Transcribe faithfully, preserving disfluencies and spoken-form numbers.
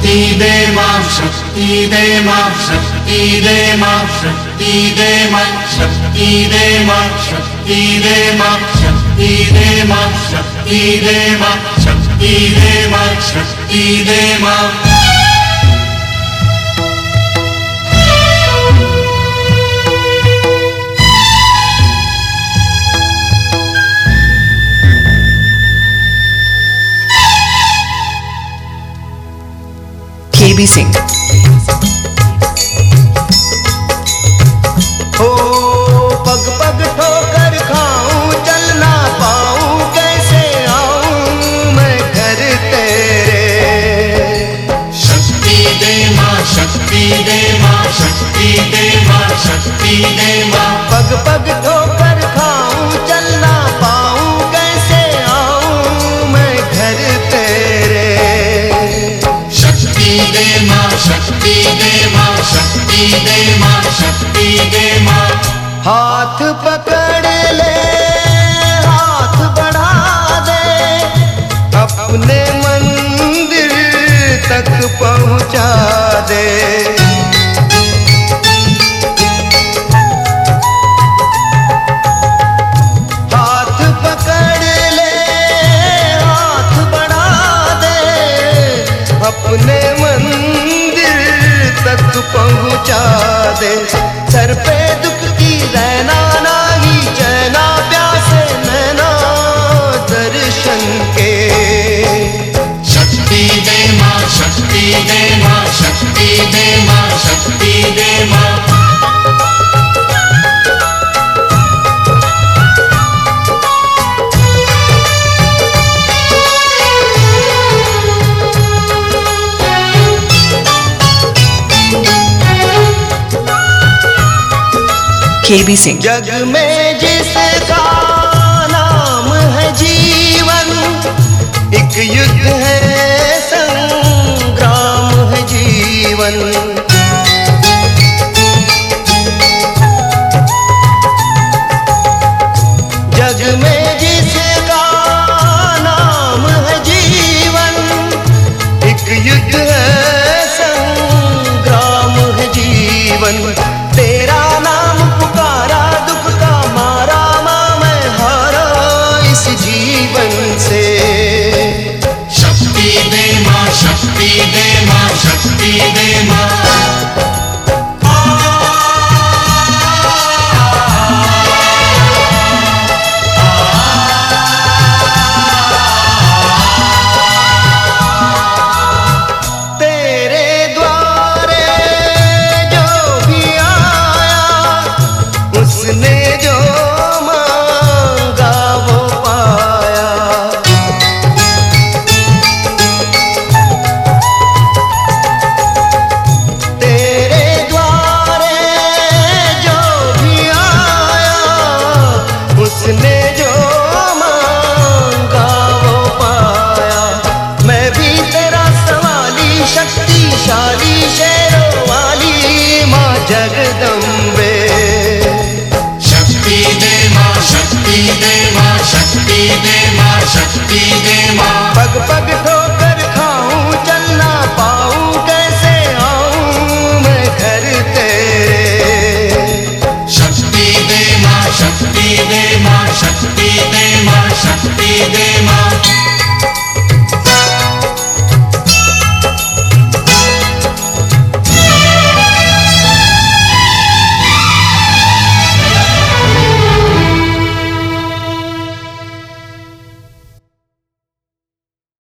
शक्ति दे मां शक्ति दे मां शक्ति दे मां शक्ति दे मां शक्ति दे मां शक्ति दे मां शक्ति दे मां शक्ति दे मां शक्ति दे मां शक्ति दे मां के बी सिंह। हो पग पग ठोकर खाऊं, चल ना पाऊं, कैसे आऊं मैं घर तेरे। शक्ति दे मां शक्ति दे मां शक्ति दे मां शक्ति दे मां पग पग ठोकर खाऊं, चल ना पाऊं, कैसे आऊं मैं घर तेरे। शक्ति दे मां शक्ति दे मां शक्ति दे मां शक्ति दे मां हाथ पकड़ ले, हाथ बढ़ा दे, अपने मंदिर तक पहुंचा दे। हाथ पकड़ ले, हाथ बढ़ा दे, अपने मंदिर तक पहुंचा दे। सर पे दुख की रहना नाही, चैना प्यासे नैना दर्शन के। शक्ति दे मां शक्ति दे मां शक्ति दे मां शक्ति दे मां के बी सिंह। जग में जिसका नाम है जीवन, एक युद्ध है, संग्राम है जीवन। जग में जिसका नाम है जीवन, एक युद्ध है, संग्राम है जीवन। तेरा नाम पुकारा, दुख का मारा, मां मैं हारा इस जीवन से। शक्ति दे मां शक्ति दे मां शक्ति दे मां तेरे द्वारे जो भी आया, उसने जो मांगा वो पाया। तेरे द्वारे जो भी आया, उसने जो मांगा वो पाया। मैं भी तेरा सवाली, शक्तिशाली, शेरों वाली मां जगदम्बे। शक्ति दे मां शक्ति दे मां शक्ति दे मां शक्ति दे मां पग पग